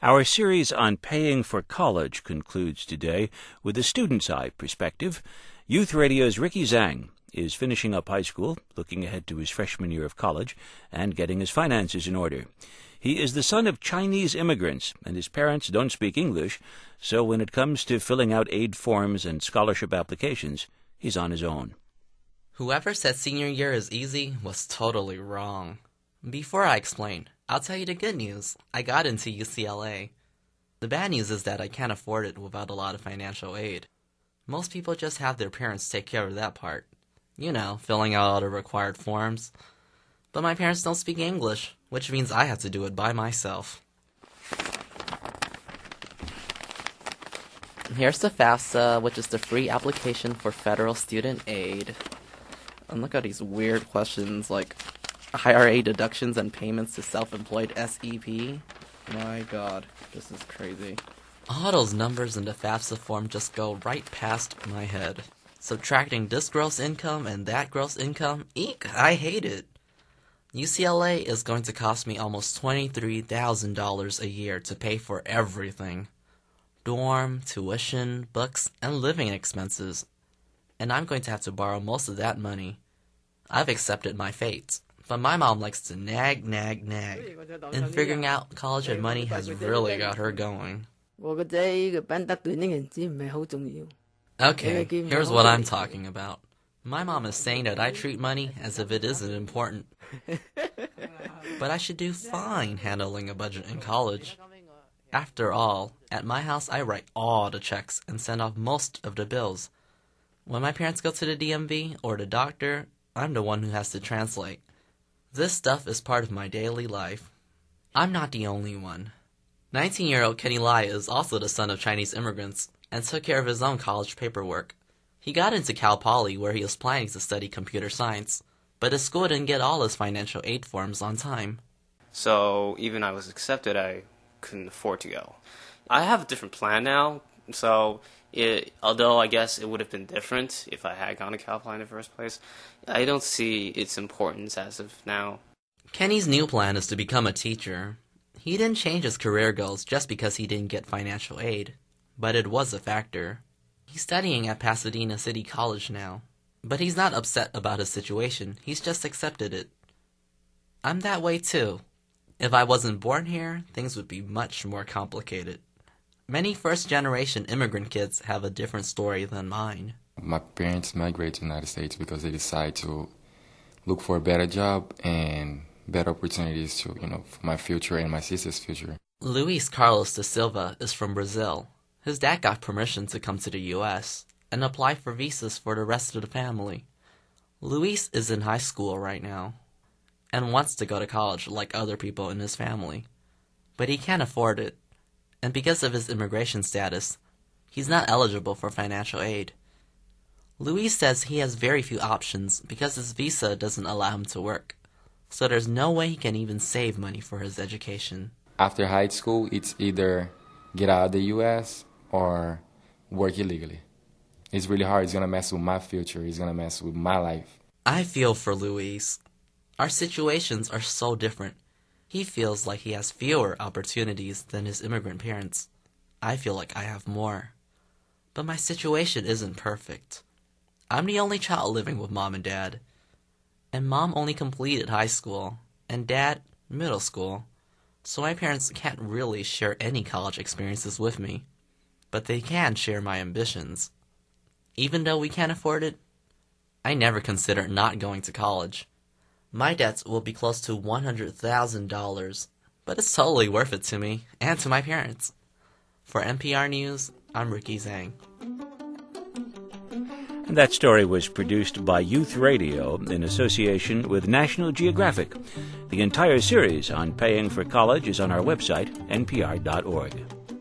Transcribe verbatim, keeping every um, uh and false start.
Our series on paying for college concludes today with a student's eye perspective. Youth Radio's Ricky Zhang is finishing up high school, looking ahead to his freshman year of college, and getting his finances in order. He is the son of Chinese immigrants, and his parents don't speak English, so when it comes to filling out aid forms and scholarship applications, he's on his own. Whoever said senior year is easy was totally wrong. Before I explain, I'll tell you the good news. I got into U C L A. The bad news is that I can't afford it without a lot of financial aid. Most people just have their parents take care of that part. You know, filling out all the required forms. But my parents don't speak English, which means I have to do it by myself. Here's the FAFSA, which is the free application for federal student aid. And look at these weird questions like I R A deductions and payments to self-employed S E P. My god, this is crazy. All those numbers in the FAFSA form just go right past my head. Subtracting this gross income and that gross income, eek, I hate it. U C L A is going to cost me almost twenty-three thousand dollars a year to pay for everything. Dorm, tuition, books, and living expenses. And I'm going to have to borrow most of that money. I've accepted my fate, but my mom likes to nag, nag, nag. And figuring out college and money has really got her going. Okay, here's what I'm talking about. My mom is saying that I treat money as if it isn't important. But I should do fine handling a budget in college. After all, at my house I write all the checks and send off most of the bills. When my parents go to the D M V or the doctor, I'm the one who has to translate. This stuff is part of my daily life. I'm not the only one. nineteen-year-old Kenny Lai is also the son of Chinese immigrants and took care of his own college paperwork. He got into Cal Poly where he was planning to study computer science, but his school didn't get all his financial aid forms on time. So even I was accepted, I couldn't afford to go. I have a different plan now, so it, although I guess it would have been different if I had gone to Cal Poly in the first place, I don't see its importance as of now. Kenny's new plan is to become a teacher. He didn't change his career goals just because he didn't get financial aid, but it was a factor. He's studying at Pasadena City College now, but he's not upset about his situation. He's just accepted it. I'm that way too. If I wasn't born here, things would be much more complicated. Many first-generation immigrant kids have a different story than mine. My parents migrated to the United States because they decided to look for a better job and better opportunities to, you know, for my future and my sister's future. Luis Carlos da Silva is from Brazil. His dad got permission to come to the U S and apply for visas for the rest of the family. Luis is in high school right now and wants to go to college like other people in his family. But he can't afford it, and because of his immigration status, he's not eligible for financial aid. Luis says he has very few options because his visa doesn't allow him to work, so there's no way he can even save money for his education. After high school, it's either get out of the U S or work illegally. It's really hard. It's going to mess with my future. It's going to mess with my life. I feel for Luis. Our situations are so different. He feels like he has fewer opportunities than his immigrant parents. I feel like I have more. But my situation isn't perfect. I'm the only child living with mom and dad. And mom only completed high school, and dad middle school. So my parents can't really share any college experiences with me. But they can share my ambitions. Even though we can't afford it, I never considered not going to college. My debts will be close to one hundred thousand dollars, but it's totally worth it to me and to my parents. For N P R News, I'm Ricky Zhang. And that story was produced by Youth Radio in association with National Geographic. The entire series on paying for college is on our website, N P R dot org.